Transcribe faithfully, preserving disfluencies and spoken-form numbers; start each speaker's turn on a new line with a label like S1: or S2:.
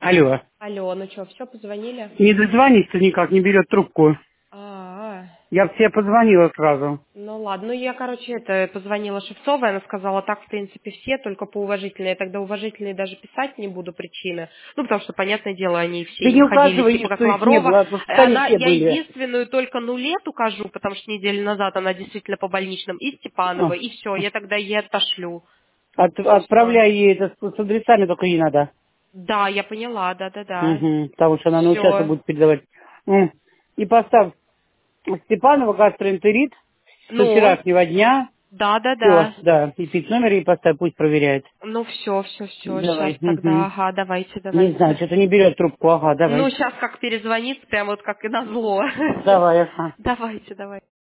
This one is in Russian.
S1: Алло.
S2: Алло, ну что, все, позвонили?
S1: Не дозвонится никак, не берет трубку.
S2: А,
S1: Я все позвонила сразу.
S2: ну ладно, ну я, короче, это позвонила Шевцовой, она сказала, так, в принципе, все, только по уважительной. Я тогда уважительные даже писать не буду причины. Ну, потому что, понятное дело, они все
S1: Ты
S2: им
S1: не
S2: ходили,
S1: указывай,
S2: типа, как
S1: что их не
S2: Лаврова.
S1: было, потому что они
S2: Она,
S1: все
S2: я
S1: были.
S2: единственную только нулет укажу, потому что неделю назад она действительно по больничным, и Степанова,
S1: А,
S2: и все, я тогда ей отошлю.
S1: От-
S2: Все.
S1: отправляй ей это с, с адресами, только не надо.
S2: Да, я поняла, да-да-да.
S1: Угу, потому что она на участок
S2: Все.
S1: будет передавать. М. И поставь Степанова гастроэнтерит со
S2: Ну,
S1: вчерашнего дня. Все,
S2: да-да-да.
S1: да. И пить номер и поставь, пусть проверяет.
S2: Ну все, все, все, сейчас
S1: Давай.
S2: тогда,
S1: Угу.
S2: ага, давайте,
S1: Не знаю,
S2: давайте.
S1: что-то не берет трубку. Ага,
S2: Ну,
S1: давай.
S2: сейчас как перезвонит, прям вот как и назло.
S1: Давай, ага.
S2: Давайте, давайте.